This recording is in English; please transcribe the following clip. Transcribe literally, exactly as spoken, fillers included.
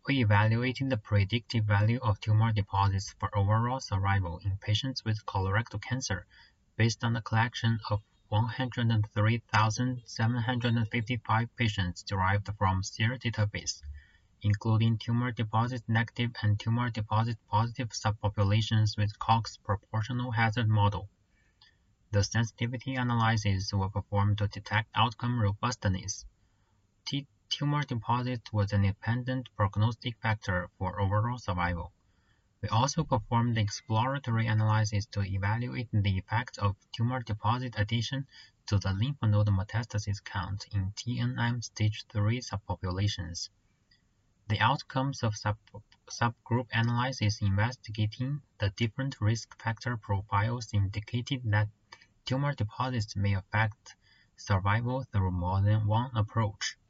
We evaluated the predictive value of tumor deposits for overall survival in patients with colorectal cancer based on a collection of one hundred three thousand seven hundred fifty-five patients derived from SEER database, including tumor deposit negative and tumor deposit positive subpopulations with Cox proportional hazard model. The sensitivity analyses were performed to detect outcome robustness. T tumor deposit was an independent prognostic factor for overall survival. We also performed exploratory analysis to evaluate the effect of tumor deposit addition to the lymph node metastasis count in T N M stage three subpopulations. The outcomes of sub subgroup analysis investigating the different risk factor profiles indicated that tumor deposits may affect survival through more than one approach.